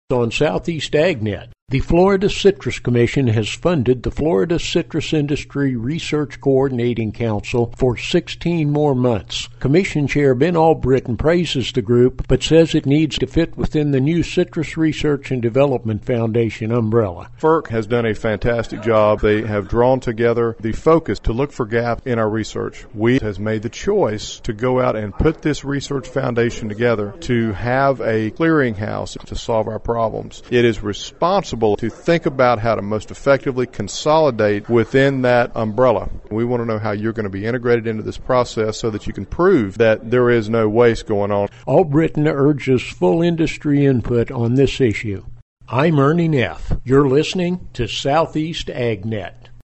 On Southeast AgNet. The Florida Citrus Commission has funded the Florida Citrus Industry Research Coordinating Council for 16 more months. Commission Chair Ben Albritton praises the group, but says it needs to fit within the new Citrus Research and Development Foundation umbrella. FERC has done a fantastic job. They have drawn together the focus to look for gaps in our research. We has made the choice to go out and put this research foundation together to have a clearinghouse to solve our problems. It is responsible to think about how to most effectively consolidate within that umbrella. We want to know how you're going to be integrated into this process so that you can prove that there is no waste going on. Albritton urges full industry input on this issue. I'm Ernie Neff. You're listening to Southeast AgNet.